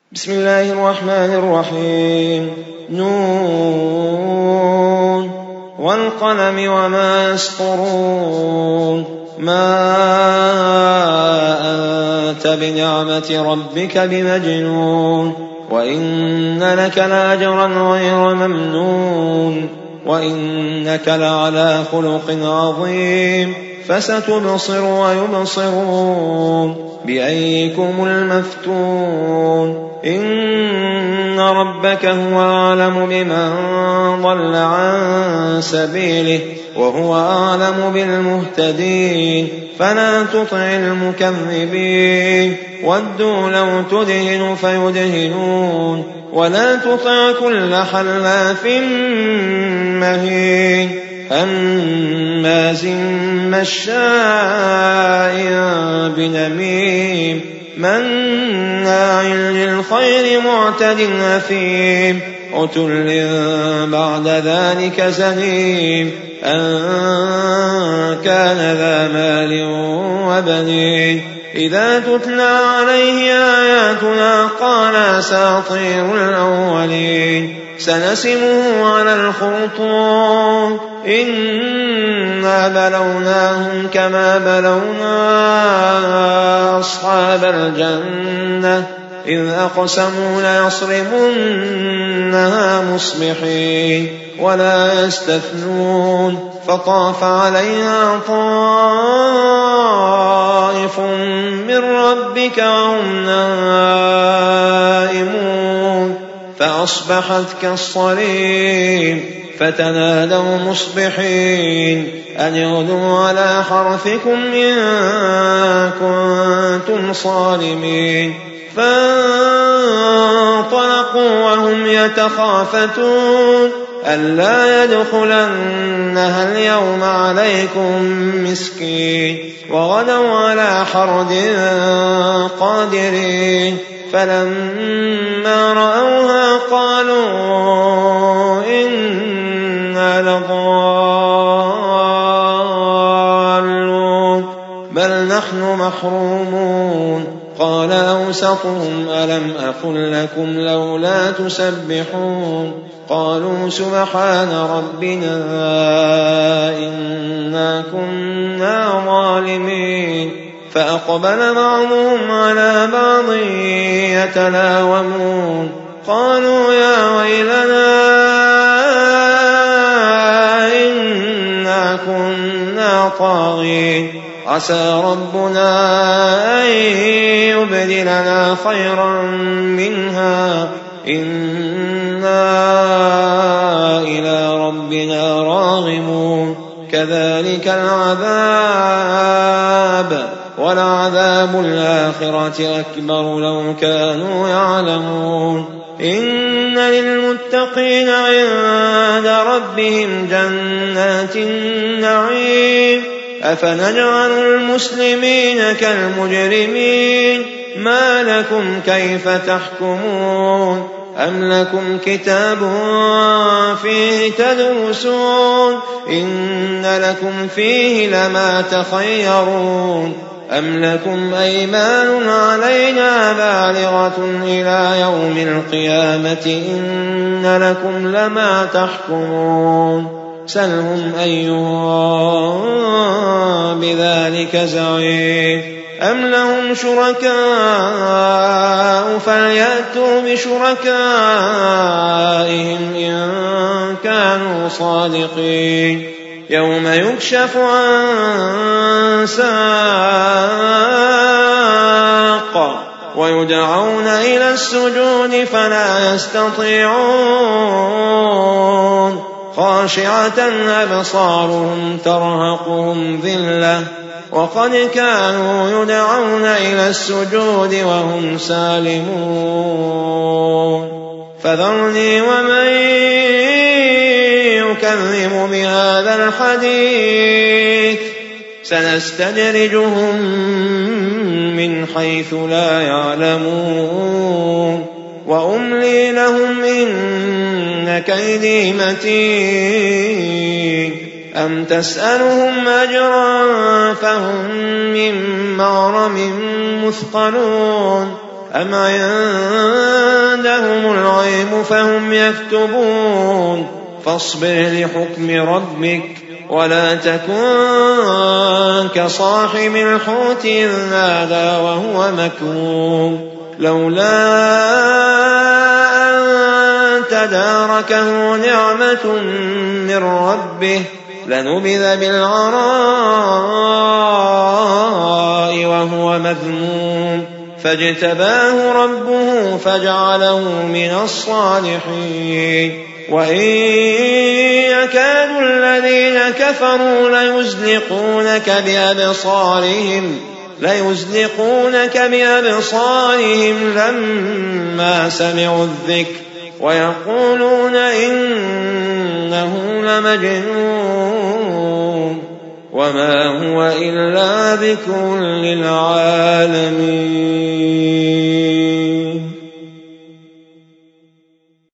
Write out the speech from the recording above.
بسم الله الرحمن الرحيم. نون والقلم وما يسطرون. ما أنت بنعمة ربك بمجنون. وإن لك لأجرا غير ممنون. وإنك لعلى خلق عظيم. فستبصر ويبصرون بأيكم المفتون. إن ربك هو أعلم بمن ضل عن سبيله وهو أعلم بالمهتدين. فلا تطع المكذبين. ودوا لو تدهن فيدهنون. ولا تطع كل حلاف مهين هماز مشاء بنميم مناع للخير معتد أثيم عتل بعد ذلك زنيم أن كان ذا مال وبنين. إذا تتلى عليه آياتنا قال أساطير الأولين. سنسمه على الخرطوم. إنا بلوناهم كما بلونا أصحاب الجنة إذ أقسموا ليصرمنها مصبحين ولا يستثنون. فطاف عليها طائف من ربك وهم نائمون فأصبحت كالصريم. فتنادوا مصبحين أن اغدوا على حرثكم إن كنتم صارمين. فانطلقوا وهم يتخافتون ألا يدخلنها اليوم عليكم مسكين. وغدوا على حرد قادرين. فلما رأوها قالوا إنا لضالون بل نحن محرومون. قال أوسطهم ألم أقل لكم لولا تسبحون. قالوا سبحان ربنا إنا كنا ظالمين. فأقبل بعضهم على بعض يتلاومون. قالوا يا ويلنا إنا كنا طاغين. عسى ربنا أن يبدلنا خيرا منها إنا إلى ربنا راغبون. كذلك العذاب ولعذاب الآخرة أكبر لو كانوا يعلمون. إن للمتقين عند ربهم جنات النعيم. أفنجعل المسلمين كالمجرمين ما لكم كيف تحكمون. أم لكم كتاب فيه تدرسون إن لكم فيه لما تخيرون. أم لكم أيمان علينا بالغة إلى يوم القيامة إن لكم لما تحكمون. سلهم أيهم بذلك زعيم. أم لهم شركاء فليأتوا بشركائهم إن كانوا صادقين. يوم يكشف عن ساق ويدعون إلى السجود فلا يستطيعون. خاشعة أبصارهم ترهقهم ذلة وقد كانوا يدعون إلى السجود وهم سالمون. فذرني ومن يكذب بهذا الحديث سنستدرجهم من حيث لا يعلمون. وأملي لهم إن كيدي متين. أم تسألهم أجرا فهم من مغرم مثقلون. أم عندهم الغيم فهم يكتبون فاصبر لحكم ربك ولا تكن كصاحب الحوت إذ نادى وهو مكظوم لولا أن تداركه نعمة من ربه لنبذ بالعراء وهو مذموم فاجتباه ربه فجعله من الصالحين وإن يكاد الذين كفروا ليزلقونك بأبصارهم لما سمعوا الذكر ويقولون إنه لمجنون وما هو إلا ذكر للعالمين.